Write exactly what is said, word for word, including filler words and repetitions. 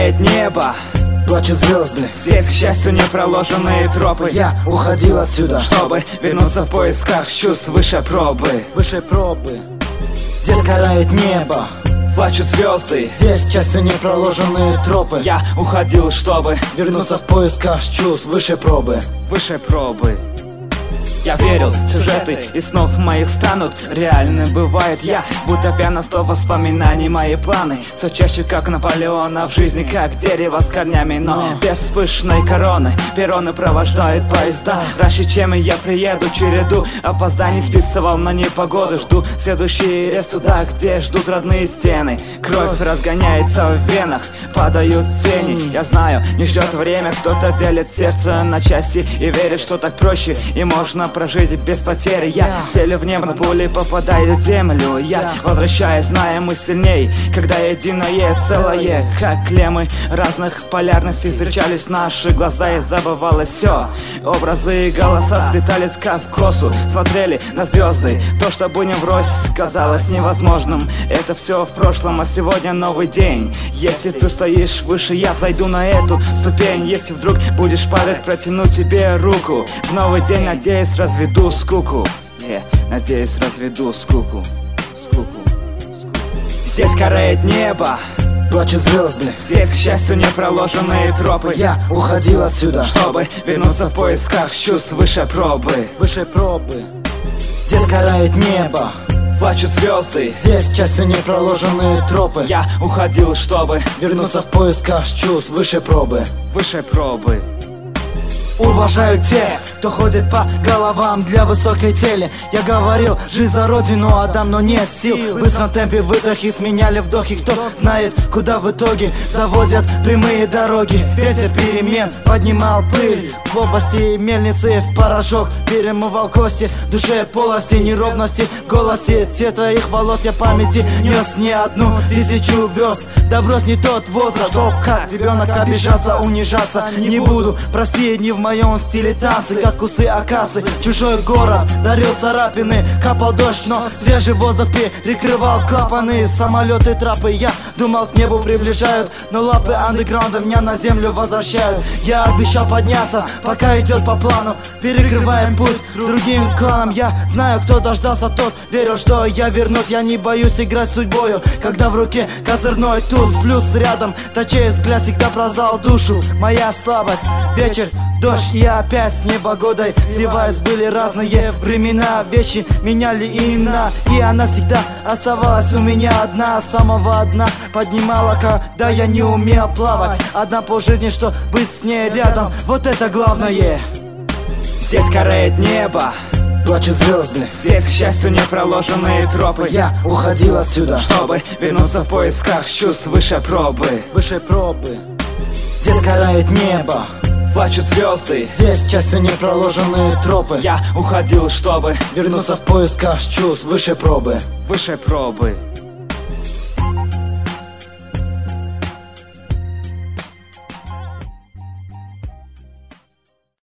карает небо, плачут звезды. Здесь, к счастью, не проложенные тропы. Я уходил отсюда, чтобы вернуться в поисках чувств выше пробы. Выше пробы. Здесь карает небо, плачут звезды. Здесь, к счастью, не проложенные тропы. Я уходил, чтобы вернуться в поисках чувств выше пробы. Выше пробы. Я верил, сюжеты и снов моих станут реальны. Бывает я, будто пьяноство воспоминаний, мои планы все чаще как Наполеона в жизни, как дерево с корнями, но без пышной короны. Перроны провождают поезда раньше, чем я приеду. Череду опозданий списывал на непогоду. Жду следующий рейс туда, где ждут родные стены. Кровь разгоняется в венах, падают тени. Я знаю, не ждет время, кто-то делит сердце на части и верит, что так проще и можно прожить без потери. Я целю в небо, на пули попадаю в землю. Я возвращаюсь, зная, мы сильней, когда единое целое. Как клеммы разных полярностей встречались наши глаза, и забывалось все. Образы и голоса сплетались как в косу. Смотрели на звезды, то, что будем врозь, казалось невозможным. Это все в прошлом, а сегодня новый день. Если ты стоишь выше, я взойду на эту ступень. Если вдруг будешь падать, протяну тебе руку. В новый день, надеюсь, разведу скуку. Yeah, надеюсь, разведу скуку. Скуку. Скуку. Здесь карает небо, плачут звезды. Здесь, к счастью, не проложенные тропы. Я уходил отсюда, чтобы вернуться в поисках чувств выше пробы. Выше пробы. Здесь карает небо, плачут звезды. Здесь, к счастью, не проложенные тропы. Я уходил, чтобы вернуться в поисках чувств выше пробы. Выше пробы. Уважаю тех, кто ходит по головам для высокой цели. Я говорил, жизнь за родину отдам, но нет сил. В быстром темпе выдохи сменяли вдохи. Кто знает, куда в итоге заводят прямые дороги. Ветер перемен поднимал пыль, в области мельницы в порошок перемывал кости. В душе полости неровности, в голосе цвет твоих волос. Я памяти нес не одну тысячу верст. Да брось не тот возраст, чтоб как ребенок обижаться, унижаться не буду. Прости, не в моем стиле танцы, как кусты акации. Чужой город дарил царапины, капал дождь, но свежий воздух перекрывал клапаны. Самолеты, трапы, я думал, к небу приближают, но лапы андеграунда меня на землю возвращают. Я обещал подняться, пока идет по плану, перекрываем путь другим кланам. Я знаю, кто дождался, тот верил, что я вернусь. Я не боюсь играть с судьбою, когда в руке козырной туз. Плюс рядом, точнее взгляд всегда проздал душу. Моя слабость, вечер, дождь, я опять с непогодой сливаюсь. Были разные времена, вещи меняли имена, и она всегда оставалась у меня одна. Самого одна поднимала, когда я не умел плавать. Одна по жизни, что быть с ней рядом, вот это главное. Здесь карает небо, плачут звезды. Здесь, к счастью, не проложенные тропы. Я уходил отсюда, чтобы вернуться в поисках чувств выше пробы. Выше пробы. Здесь карает небо, плачут звезды. Здесь, к счастью, не проложенные тропы. Я уходил, чтобы вернуться в поисках чувств выше пробы. Выше пробы.